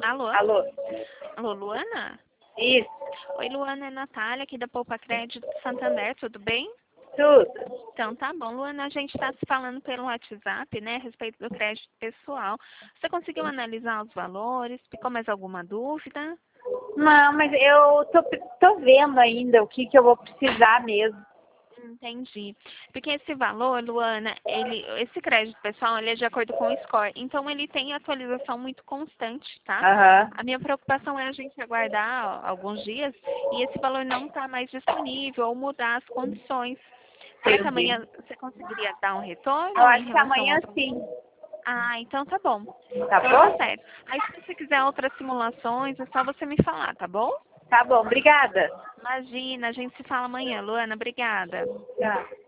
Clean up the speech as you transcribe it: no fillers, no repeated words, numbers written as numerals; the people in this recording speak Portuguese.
Alô? Alô? Alô, Luana? Isso, Oi, Luana, é Natália aqui da Poupa Crédito Santander, tudo bem? tudo. Então tá bom, Luana, a gente está se falando pelo WhatsApp, né, a respeito do crédito pessoal. Você conseguiu analisar os valores? Ficou mais alguma dúvida? Não, mas eu tô vendo ainda o que eu vou precisar mesmo. Entendi. Porque esse valor, Luana, esse crédito pessoal, ele é de acordo com o score. Então, ele tem atualização muito constante, tá? Aham. A minha preocupação é a gente aguardar alguns dias e esse valor não estar mais disponível ou mudar as condições. Será que Entendi. amanhã você conseguiria dar um Eu retorno em acho que relação ao amanhã outro? sim. Ah, então tá bom. Tá Então tá bom? certo. Aí, se você quiser outras simulações, é só você me falar, tá bom? Tá bom, obrigada. Imagina, a gente se fala amanhã, Luana. Obrigada. Tchau.